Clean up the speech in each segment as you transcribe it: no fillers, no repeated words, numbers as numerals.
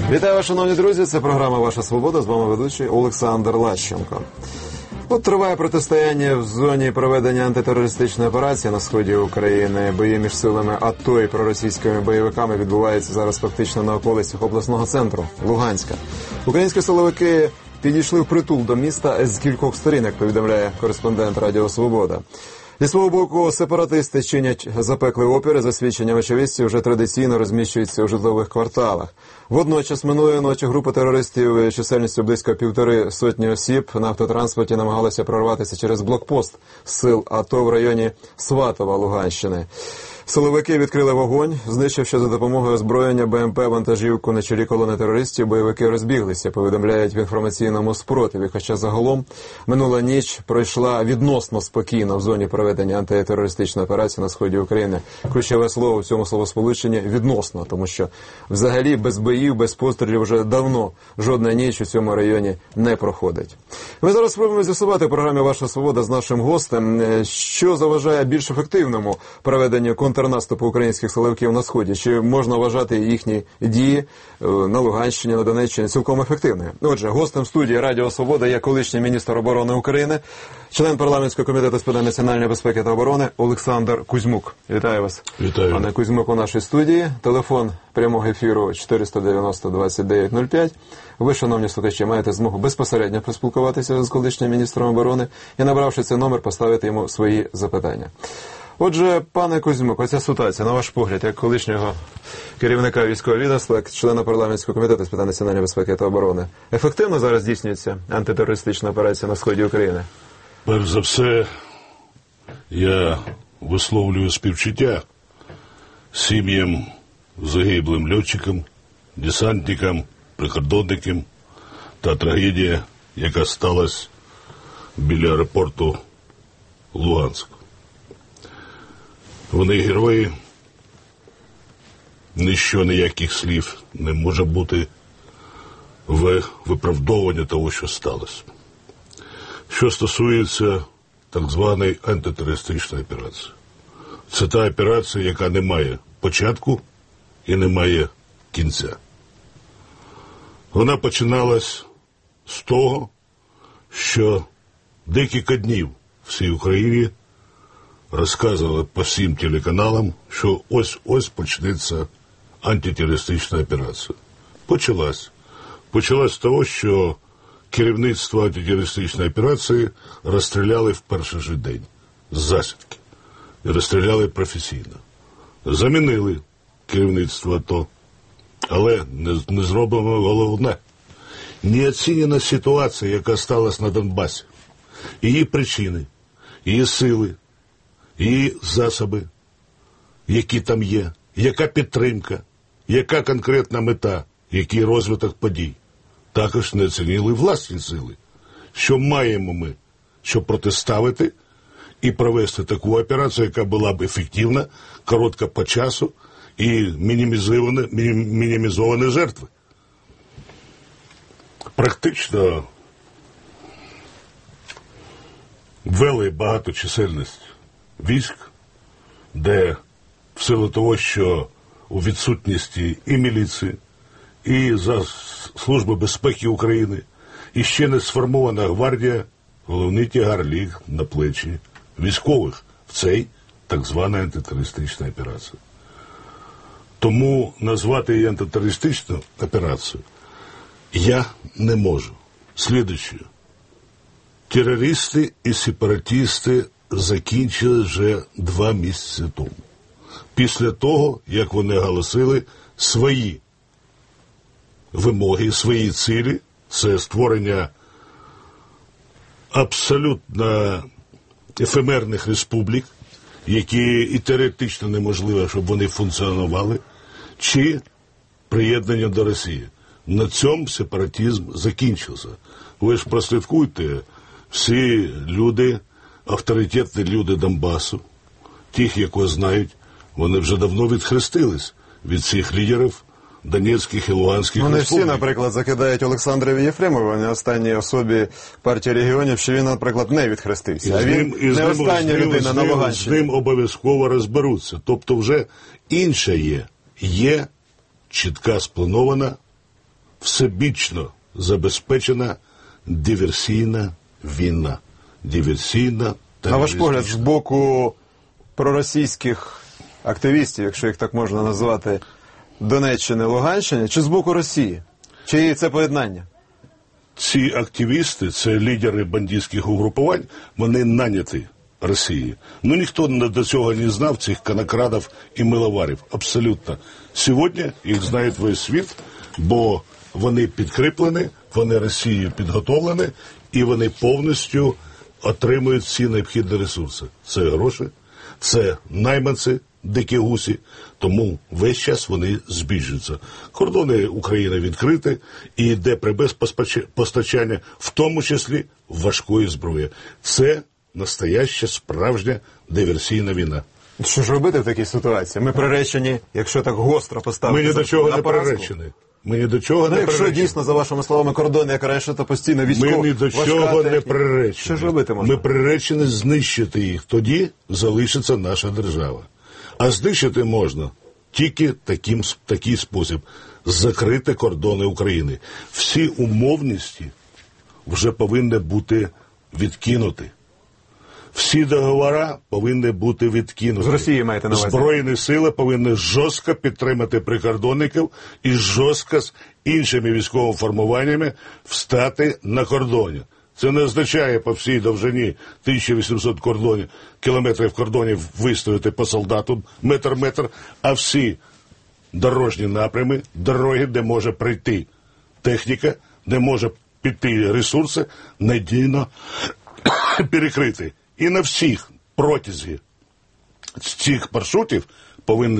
Вітаю вас, шановні друзі, це програма «Ваша свобода», з вами ведучий Олександр Лащенко. От триває протистояння в зоні проведення антитерористичної операції на сході України. Бої між силами АТО і проросійськими бойовиками відбуваються зараз фактично на околицях обласного центру Луганська. Українські силовики підійшли впритул до міста з кількох сторін, як повідомляє кореспондент Радіо Свобода. Зі свого боку, сепаратисти чинять запеклий опір, за свідченням очевидців вже традиційно розміщуються у житлових кварталах. Водночас минулої ночі група терористів чисельністю близько 150 осіб на автотранспорті намагалася прорватися через блокпост сил АТО в районі Сватова, Луганщини. Силовики відкрили вогонь, знищивши за допомогою озброєння БМП вантажівку на чолі колони терористів, бойовики розбіглися, повідомляють в інформаційному спротиві. Хоча загалом минула ніч пройшла відносно спокійно в зоні проведення антитерористичної операції на сході України. Ключове слово в цьому словосполученні «відносно», тому що взагалі без боїв, без пострілів вже давно жодна ніч у цьому районі не проходить. Ми зараз спробуємо з'ясувати в програмі «Ваша свобода» з нашим гостем, що заважає більш ефективному проведенню контрнаступу українських силовиків на Сході. Чи можна вважати їхні дії на Луганщині, на Донеччині цілком ефективними? Отже, гостем студії Радіо Свобода є колишній міністр оборони України, член парламентського комітету з питань національної безпеки та оборони Олександр Кузьмук. Вітаю вас. Вітаю. Пане Кузьмук у нашій студії. Телефон прямого ефіру 490-2905. Ви, шановні слухачі, маєте змогу безпосередньо поспілкуватися з колишнім міністром оборони і, набравши цей номер, поставити йому свої запитання. Отже, пане Кузьмук, оця ситуація, на ваш погляд, як колишнього керівника військового відомства, як члена парламентського комітету з питань національної безпеки та оборони, ефективно зараз здійснюється антитерористична операція на сході України? Перш за все, я висловлюю співчуття сім'ям загиблим льотчикам, десантникам, прикордонникам та трагедія, яка сталася біля аеропорту Луганськ. Вони герої, ніяких слів не може бути в виправдовуванні того, що сталося. Що стосується так званої антитерористичної операції. Це та операція, яка не має початку і не має кінця. Вона починалась з того, що декілька днів всій Україні розказували по всім телеканалам, що ось почнеться антитерористична операція. Почалась з того, що керівництво антитерористичної операції розстріляли в перший же день з засідки. І розстріляли професійно. Замінили керівництво АТО, але не зроблено головне. Не оцінена ситуація, яка сталася на Донбасі. Її причини, її сили, і засоби, які там є, яка підтримка, яка конкретна мета, який розвиток подій. Також не оцінили власні сили. Що маємо ми, щоб протиставити і провести таку операцію, яка була б ефективна, коротка по часу і мінімізовані жертви. Практично ввели багаточисельність військ, де в силу того, що у відсутності і міліції, і за Служби безпеки України, і ще не сформована гвардія, головний тягар ліг на плечі військових в цей так званий антитерористична операція. Тому назвати її антитерористичну операцію я не можу. Слідуюче. Терористи і сепаратисти закінчили вже 2 місяці тому. Після того, як вони оголосили свої вимоги, свої цілі, це створення абсолютно ефемерних республік, які і теоретично неможливо, щоб вони функціонували, чи приєднання до Росії. На цьому сепаратизм закінчився. Ви ж прослідкуйте, всі люди, авторитетні люди Донбасу, тих, якого знають, вони вже давно відхрестились від цих лідерів Донецьких і Луганських республік. Вони всі, наприклад, закидають Олександрові Єфремову, на останній особі партії регіонів, що він, наприклад, не відхрестився. А він не остання людина на Луганщині. З ним обов'язково розберуться. Тобто вже інше є. Є чітка спланована всебічно забезпечена диверсійна війна. Диверсійна та на ваш погляд, з боку проросійських активістів, якщо їх так можна назвати, Донеччини, Луганщини, чи з боку Росії? Чи це поєднання? Ці активісти, це лідери бандитських угрупувань, вони наняті Росії. Ну, ніхто до цього не знав цих конокрадів і миловарів. Абсолютно. Сьогодні їх знає весь світ, бо вони підкріплені, вони Росією підготовлені, і вони повністю отримують всі необхідні ресурси. Це гроші, це найманці, дикі гусі, тому весь час вони збільшуються. Кордони України відкриті і йде прибез постачання, в тому числі важкої зброї. Це настояща, справжня диверсійна війна. Що ж робити в такій ситуації? Ми приречені, якщо так гостро поставити. Ми ні до чого не приречені. Ми ні до чого не приречені. Якщо дійсно, за вашими словами, кордон, як раніше, то постійно військово. Ми ні до чого не приречені. Що ж робити можна? Ми приречені знищити їх. Тоді залишиться наша держава. А знищити можна тільки такий спосіб. Закрити кордони України. Всі умовності вже повинні бути відкинуті. Всі договори повинні бути відкинуті. З Росії маєте на увазі? Збройні сили повинні жорстко підтримати прикордонників і жорстко з іншими військовими формуваннями встати на кордоні. Це не означає по всій довжині 1800 кілометрів кордонів вистояти по солдату метр, а всі дорожні напрями, дороги, де може прийти техніка, де може піти ресурси, надійно перекриті. І на всіх протязі цих маршрутів повинні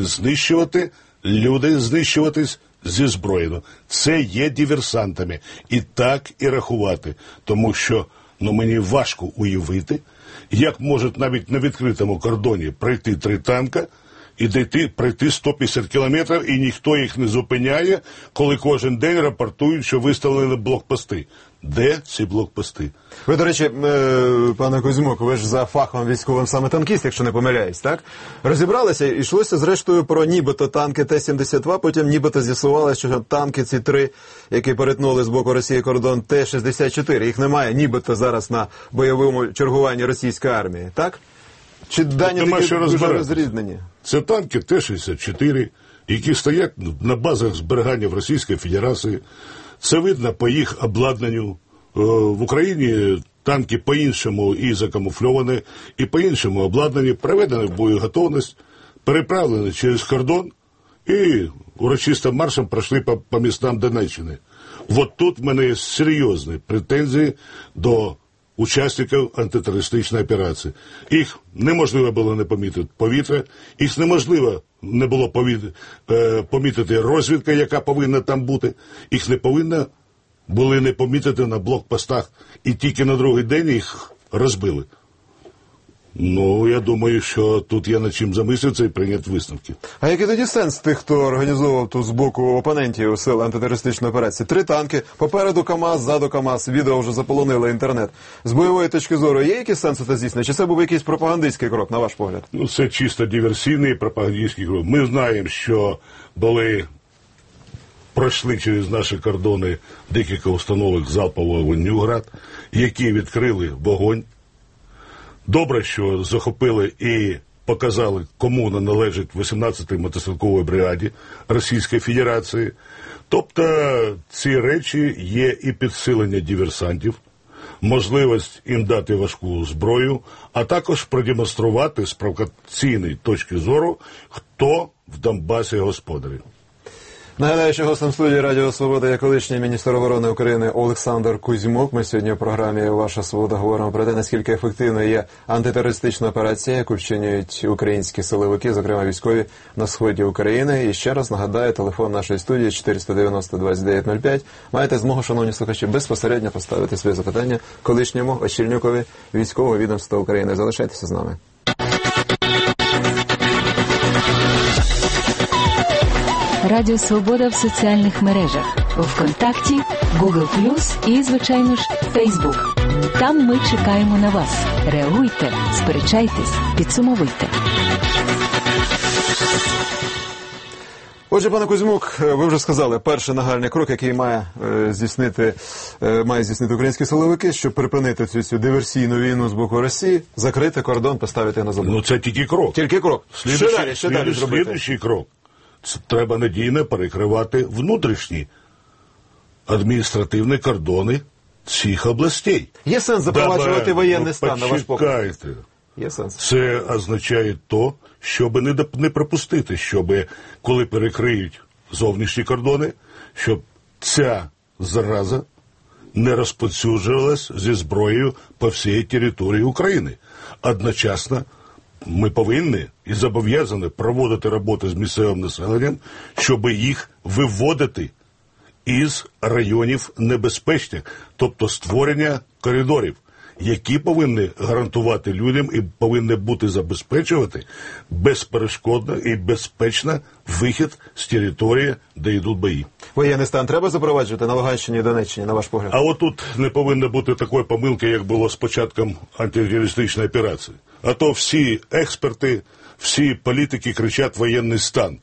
знищуватись зі зброєю. Це є диверсантами. І так і рахувати. Тому що мені важко уявити, як можуть навіть на відкритому кордоні пройти 3 танка і пройти 150 кілометрів, і ніхто їх не зупиняє, коли кожен день рапортують, що виставлені блокпости. Де ці блокпости? Ви, до речі, пане Кузьмук, ви ж за фахом військовим саме танкіст, якщо не помиляюсь, так? Розібралися, і йшлося зрештою про нібито танки Т-72, потім нібито з'ясувалося, що танки ці 3, які перетнули з боку Росії кордон, Т-64, їх немає нібито зараз на бойовому чергуванні російської армії, так? Чи дані такі дуже розрізнені? Це танки Т-64, які стоять на базах зберігання в Російській Федерації. Це видно по їх обладнанню. В Україні танки по-іншому і закамуфльовані, і по-іншому обладнані, приведені в боєготовність, переправлені через кордон і урочистим маршем пройшли по містам Донеччини. От тут в мене є серйозні претензії до учасників антитерористичної операції. Їх неможливо було не помітити повітря, їх неможливо не було помітити розвідка, яка повинна там бути, їх не повинно були не помітити на блокпостах, і тільки на другий день їх розбили. Я думаю, що тут є над чим замислитися і прийняти висновки. А який тоді сенс тих, хто організовував тут з боку опонентів сил антитерористичної операції? 3 танки, попереду КАМАЗ, ззаду КАМАЗ, відео вже заполонило інтернет. З бойової точки зору є якийсь сенс це здійснення? Чи це був якийсь пропагандистський крок, на ваш погляд? Це чисто диверсійний пропагандистський крок. Ми знаємо, що пройшли через наші кордони декілька установок залпового вогню «Град», які відкрили вогонь. Добре, що захопили і показали, кому належить 18-й мотострілковій бригаді Російської Федерації. Тобто ці речі є і підсилення диверсантів, можливість їм дати важку зброю, а також продемонструвати з провокаційної точки зору, хто в Донбасі господарі. Нагадаю, що гостем студії Радіо Свобода є колишній міністр оборони України Олександр Кузьмук. Ми сьогодні в програмі «Ваша Свобода» говоримо про те, наскільки ефективною є антитерористична операція, яку вчинюють українські силовики, зокрема військові, на сході України. І ще раз нагадаю, телефон нашої студії 490-2905. Маєте змогу, шановні слухачі, безпосередньо поставити свої запитання колишньому очільникові військового відомства України. Залишайтеся з нами. Радіо Свобода в соціальних мережах. ВКонтакті, Google+, і, звичайно ж, Фейсбук. Там ми чекаємо на вас. Реагуйте, сперечайтесь, підсумовуйте. Отже, пане Кузьмук, ви вже сказали, перший нагальний крок, який має здійснити українські силовики, щоб припинити цю диверсійну війну з боку Росії, закрити кордон, поставити на забор. Ну, це тільки крок. Тільки крок. Що далі зробити? Слідуючий крок. Це треба надійно перекривати внутрішні адміністративні кордони цих областей. Є сенс запроваджувати воєнний стан, на ваш погляд? Почекайте. Є сенс. Це означає то, щоб не пропустити, щоб коли перекриють зовнішні кордони, щоб ця зараза не розповсюджувалась зі зброєю по всій території України. Одночасно ми повинні і зобов'язані проводити роботи з місцевим населенням, щоб їх виводити із районів небезпечних, тобто створення коридорів, які повинні гарантувати людям і повинні бути забезпечувати безперешкодно і безпечно вихід з території, де йдуть бої. Воєнний стан треба запроваджувати на Луганщині і Донеччині, на ваш погляд? А отут не повинно бути такої помилки, як було з початком антитерористичної операції. А то всі експерти, всі політики кричать «воєнний стан».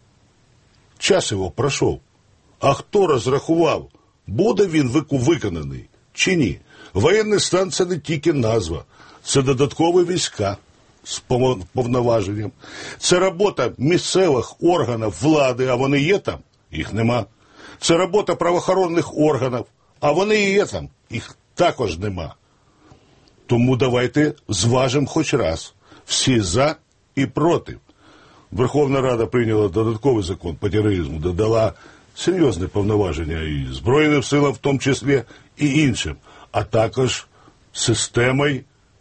Час його пройшов. А хто розрахував, буде він виконаний чи ні? Воєнний стан – це не тільки назва, це додаткові війська з повноваженням. Це робота місцевих органів влади, а вони є там, їх нема. Це робота правоохоронних органів, а вони є там, їх також нема. Тому давайте зважимо хоч раз всі за і проти. Верховна Рада прийняла додатковий закон по тероризму, додала серйозне повноваження і Збройним силам в тому числі, і іншим, а також системою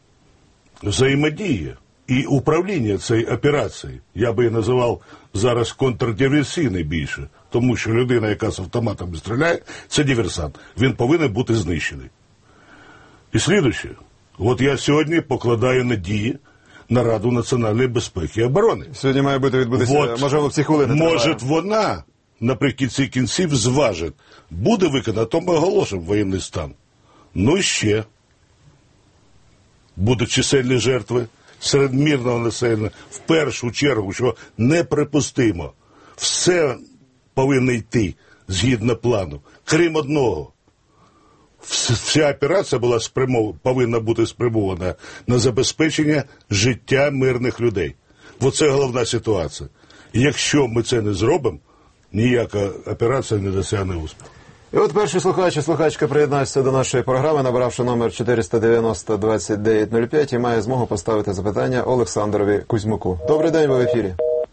взаємодії і управління цієї операції. Я би її називав зараз контрдиверсійний більше, тому що людина, яка з автоматом стріляє, це диверсант. Він повинен бути знищений. І слідуюче. От я сьогодні покладаю надії на Раду національної безпеки і оборони. Сьогодні має відбутися, можливо, в ці хвилини. Може, вона наприкінці кінців зважить, буде виконано, то ми оголосимо воєнний стан. Ну і ще будуть чисельні жертви серед мирного населення. В першу чергу, що неприпустимо. Все повинно йти згідно плану. Крім одного. Вся операція повинна бути спрямована на забезпечення життя мирних людей. Оце головна ситуація. І якщо ми це не зробимо, ніяка операція не досягне успіху. І от перший слухач і слухачка приєднався до нашої програми, набравши номер 490-2905, і має змогу поставити запитання Олександрові Кузьмуку. Добрий день, ви в ефірі.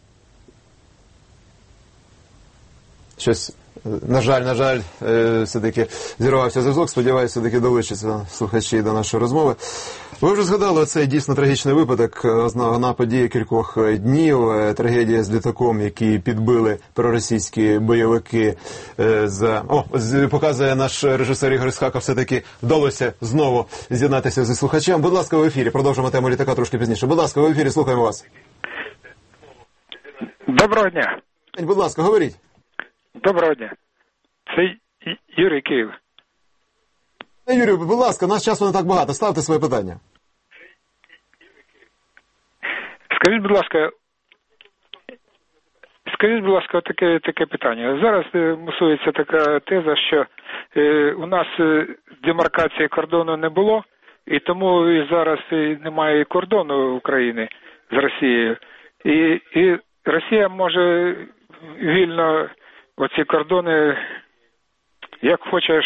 Щось, на жаль, все-таки зірвався зв'язок. Сподіваюся, все-таки долучаться слухачі до нашої розмови. Ви вже згадали цей дійсно трагічний випадок на події кількох днів, трагедія з літаком, який підбили проросійські бойовики. Показує наш режисер Ігор Ісхаков, все-таки вдалося знову з'єднатися зі слухачем. Будь ласка, в ефірі. Продовжимо тему літака трошки пізніше. Будь ласка, в ефірі, слухаємо вас. Доброго дня. Будь ласка, говоріть. Доброго дня. Це Юрій, Київ. Юрій, будь ласка, нас часу не так багато. Ставте своє питання. Скажіть, будь ласка, таке питання. Зараз мусується така теза, що у нас демаркації кордону не було, і тому і зараз немає кордону України з Росією. І Росія може вільно оці кордони, як хочеш,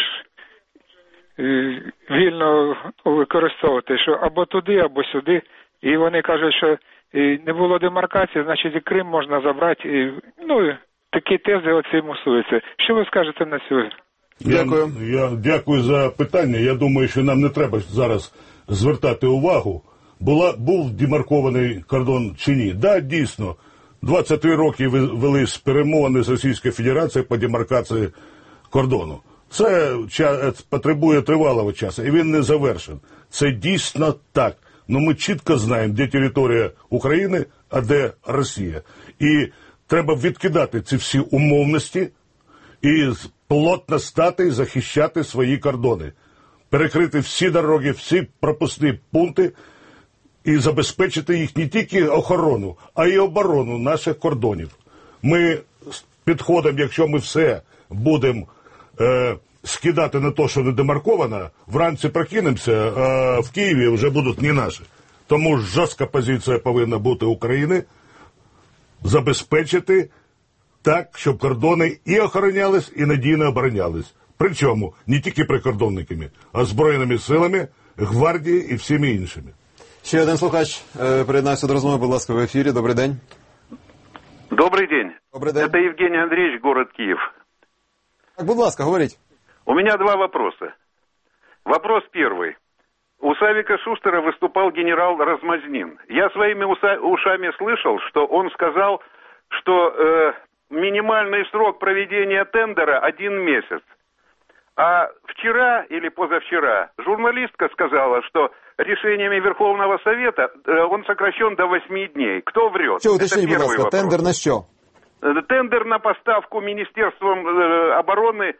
вільно використовувати, що або туди, або сюди. І вони кажуть, що не було демаркації, значить і Крим можна забрати. Такі тези оці мусуються. Що ви скажете на цю? Дякую. Я дякую за питання. Я думаю, що нам не треба зараз звертати увагу. Був демаркований кордон чи ні? Так, дійсно. 23 роки велись перемовини з Російською Федерацією по демаркації кордону. Це потребує тривалого часу, і він не завершен. Це дійсно так. Но ми чітко знаємо, де територія України, а де Росія. І треба відкидати ці всі умовності і плотно стати і захищати свої кордони. Перекрити всі дороги, всі пропускні пункти і забезпечити їх не тільки охорону, а й оборону наших кордонів. Ми підходом, якщо ми все будемо скидати на те, що не демарковано, вранці прокинемося, а в Києві вже будуть не наші. Тому жорстка позиція повинна бути України забезпечити так, щоб кордони і охоронялись, і надійно оборонялись. Причому не тільки прикордонниками, а Збройними силами, гвардії і всіми іншими. Ще один слухач приєднався до розмови, будь ласка, в ефірі. Добрий день. Добрый день. Добрый день. Это Евгений Андреевич, город Киев. Так, будь ласка, говоріть. У меня два вопроса. Вопрос первый. У Савика Шустера выступал генерал Размазнин. Я своими ушами слышал, что он сказал, что минимальный срок проведения тендера 1 месяц. А вчера или позавчера журналистка сказала, что решениями Верховного Совета он сокращен до 8 дней. Кто врет? Що, уточніть, будь ласка, вопрос. тендер на що? Тендер на поставку Министерством обороны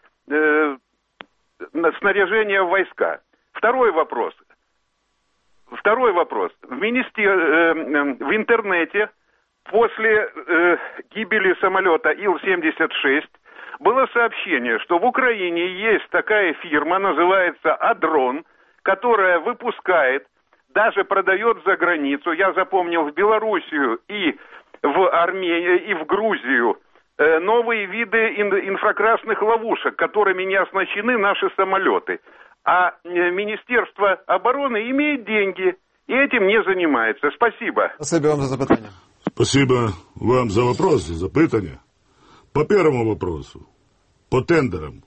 снаряжения в войска. Второй вопрос. В интернете после гибели самолета Ил-76 было сообщение, что в Украине есть такая фирма, называется «Адрон», которая выпускает, даже продает за границу, я запомнил, в Белоруссию и в Армению, и в Грузию, новые виды инфракрасных ловушек, которыми не оснащены наши самолеты. А Министерство обороны имеет деньги и этим не занимается. Спасибо. Спасибо вам за запитання. Спасибо вам за вопрос, за запитання. По первому вопросу, по тендерам.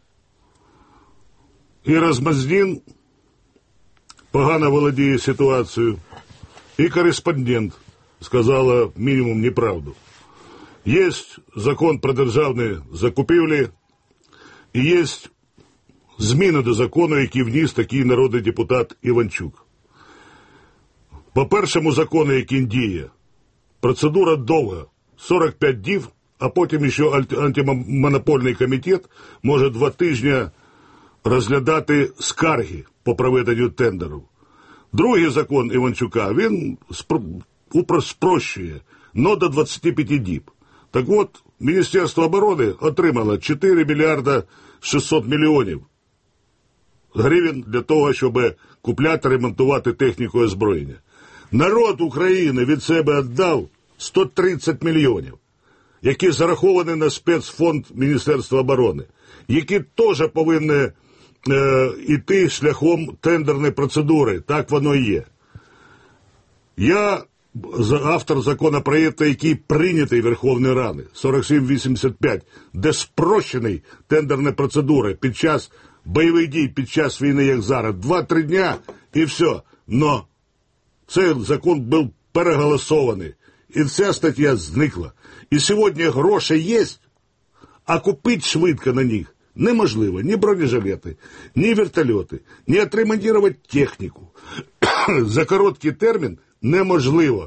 І Размазнин погано володіє ситуацією, і кореспондент сказала мінімум неправду. Є закон про державні закупівлі, і є зміни до закону, які вніс такий народний депутат Іванчук. По першому закону, який діє, процедура довга, 45 днів, а потім ще антимонопольний комітет може 2 тижні розглядати скарги по проведенню тендеру. Другий закон Іванчука, він спрощує, но до 25 діб. Так от, Міністерство оборони отримало 4 мільярда 600 мільйонів гривень для того, щоб купляти, ремонтувати техніку і озброєння. Народ України від себе віддав 130 мільйонів, які зараховані на спецфонд Міністерства оборони, які теж повинні йти шляхом тендерної процедури. Так воно і є. Я автор законопроекту, який прийнятий Верховною Радою, 4785, де спрощений тендерні процедури під час бойових дій, під час війни, як зараз, 2-3 дня і все. Но цей закон був переголосований, і ця стаття зникла. І сьогодні гроші є, а купити швидко на них неможливо. Ні бронежилети, ні вертольоти, ні отремонтувати техніку. За короткий термін неможливо.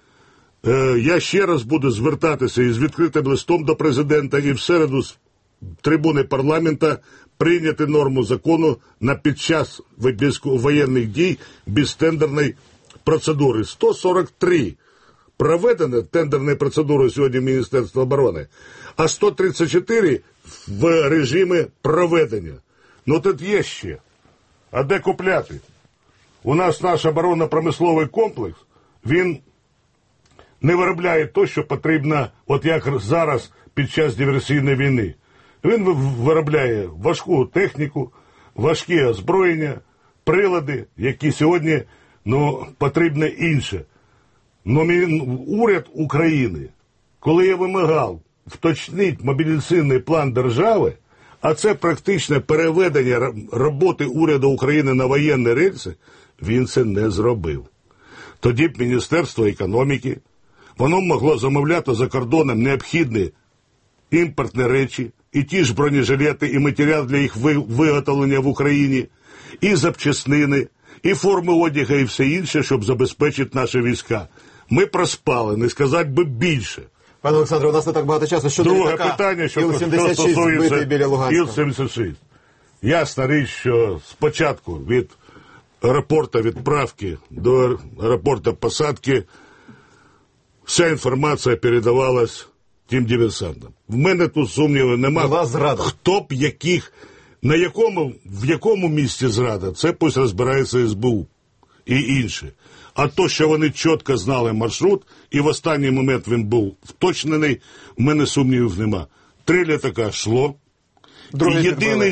Я ще раз буду звертатися із відкритим листом до президента і в середу з трибуни парламенту прийняти норму закону на під час воєнних дій без тендерної процедури. 143 проведено тендерної процедури сьогодні Міністерства оборони, а 134 в режимі проведення. Ну тут є ще. А де купляти? У нас наш оборонно-промисловий комплекс, він не виробляє те, що потрібно, от як зараз під час диверсійної війни. Він виробляє важку техніку, важкі озброєння, прилади, які сьогодні потрібно інше. Но уряд України, коли я вимагав вточнити мобілізаційний план держави, а це практичне переведення роботи уряду України на воєнні рельси, він це не зробив. Тоді б Міністерство економіки, воно могло замовляти за кордоном необхідні імпортні речі, і ті ж бронежилети, і матеріал для їх виготовлення в Україні, і запчаснини, і форми одягу, і все інше, щоб забезпечити наші війська. Ми проспали, не сказати би більше. Пане Олександре, у нас не так багато часу. Щодо друге питання, що стосується Іл-76. Ясна річ, що спочатку від аеропорту відправки до аеропорту посадки вся інформація передавалась тим диверсантам. В мене тут сумнівів немає. Була зрада. Хто б яких, в якому місці зрада, це пусть розбирається СБУ і інше. А то, що вони чітко знали маршрут, і в останній момент він був вточнений, в мене сумнівів нема. 3 літака йшло, і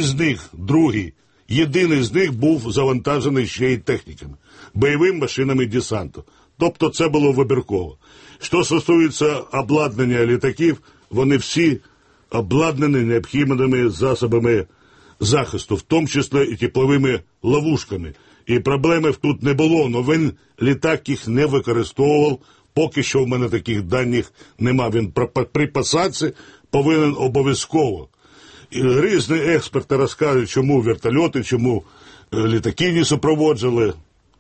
єдиний з них був завантажений ще й техніками, бойовими машинами десанту. Тобто це було вибірково. Що стосується обладнання літаків, вони всі обладнані необхідними засобами захисту, в тому числі і тепловими ловушками. І проблеми тут не було, але він літак їх не використовував, поки що в мене таких даних нема. Він при посадці повинен обов'язково. І різні експерти розказують, чому вертольоти, чому літаки не супроводжували.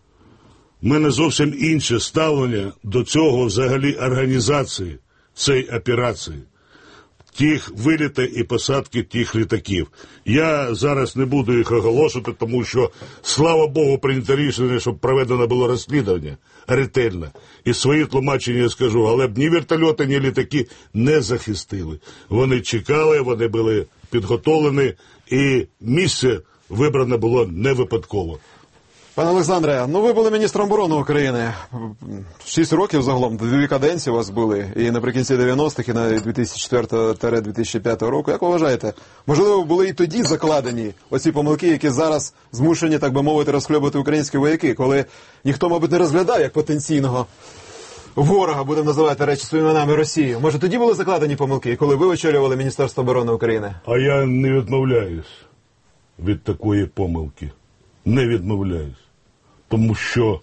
У мене зовсім інше ставлення до цього взагалі організації цієї операції. Тих виліти і посадки тих літаків. Я зараз не буду їх оголошувати, тому що, слава Богу, прийнято рішення, щоб проведено було розслідування ретельно. І свої тлумачення я скажу, але б ні вертольоти, ні літаки не захистили. Вони чекали, вони були підготовлені, і місце вибране було не випадково. Пане Олександре, ви були міністром оборони України. 6 років загалом, 2 каденції у вас були, і наприкінці 90-х, і на 2004-2005 року. Як ви вважаєте, можливо, були і тоді закладені оці помилки, які зараз змушені, так би мовити, розхльобувати українські вояки, коли ніхто, мабуть, не розглядав як потенційного ворога, будемо називати речі своїми іменами, Росію. Може, тоді були закладені помилки, коли ви очолювали Міністерство оборони України? А я не відмовляюсь від такої помилки. Не відмовляюсь. Тому що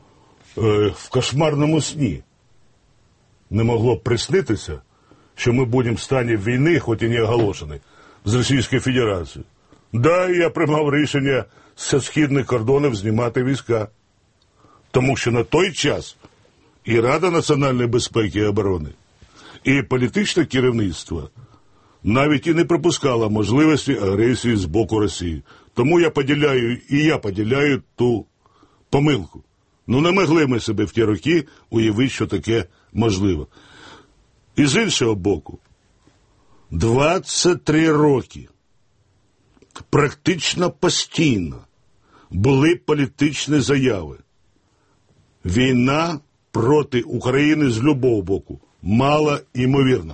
в кошмарному сні не могло приснитися, що ми будемо в стані війни, хоч і не оголошений, з Російською Федерацією. Да, я приймав рішення з східних кордонів знімати війська. Тому що на той час і Рада національної безпеки і оборони, і політичне керівництво навіть і не припускало можливості агресії з боку Росії. Тому я поділяю ту помилку. Не могли ми себе в ті роки уявити, що таке можливо. І з іншого боку, 23 роки практично постійно були політичні заяви. Війна проти України з любого боку мало ймовірна.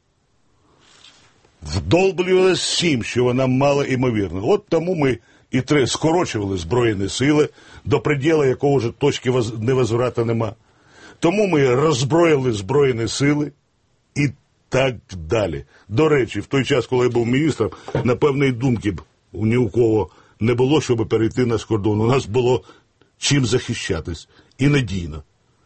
Вдолблювалося всім, що вона мало ймовірна. От тому ми і скорочували Збройні сили, до приділу якого вже точки невозврату нема. Тому ми роззброїли Збройні сили і так далі. До речі, в той час, коли я був міністром, напевно, і думки б ні у кого не було, щоб перейти наш кордон. У нас було чим захищатись. І надійно.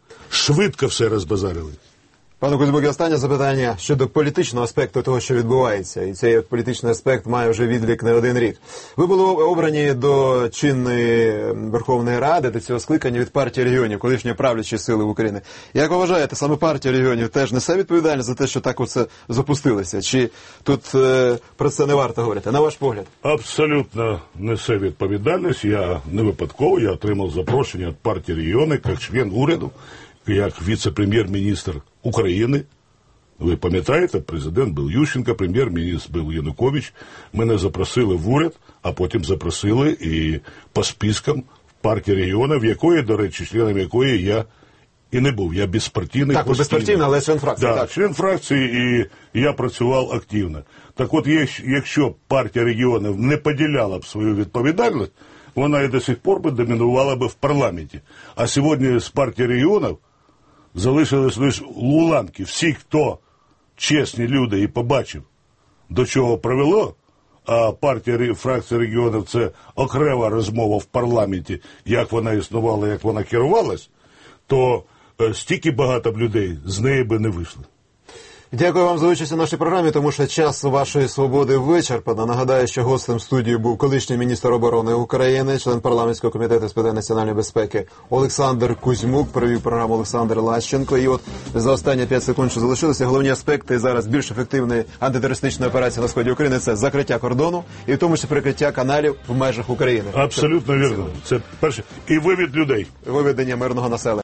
Швидко все розбазарили. Пане Кузьмук, останнє запитання щодо політичного аспекту того, що відбувається. І цей політичний аспект має вже відлік не один рік. Ви були обрані до чинної Верховної Ради, до цього скликання від партії регіонів, колишньої правлячої сили в Україні. Як ви вважаєте, саме партія регіонів теж несе відповідальність за те, що так оце запустилося? Чи тут про це не варто говорити? На ваш погляд? Абсолютно несе відповідальність. Я не випадково, я отримав запрошення від партії регіонів, як член уряду, як віце-прем'єр-міністр України. Ви пам'ятаєте, президент був Ющенко, прем'єр-міністр був Янукович. Мене запросили в уряд, а потім запросили і по спискам в партії регіонів, якої, до речі, членом якої я і не був. Я безпартійний. Так, ви безпартійний, але член фракції. Так, член фракції, і я працював активно. Так от, якщо партія регіонів не поділяла б свою відповідальність, вона і до сих пор би домінувала б в парламенті. А сьогодні з партії регіонів залишились лише уламки. Всі, хто чесні люди і побачив, до чого привело, а фракція регіонів – це окрема розмова в парламенті, як вона існувала, як вона керувалась, то стільки багато б людей з неї би не вийшли. Дякую вам за участь у нашій програмі, тому що час вашої свободи вичерпано. Нагадаю, що гостем студії був колишній міністр оборони України, член парламентського комітету з питань національної безпеки Олександр Кузьмук, провів програму Олександр Лащенко. І от за останні 5 секунд, що залишилося, головні аспекти зараз більш ефективної антитерористичної операції на сході України – це закриття кордону і в тому числі прикриття каналів в межах України. Абсолютно вірно. Це перше. І вивід людей. Виведення мирного населення.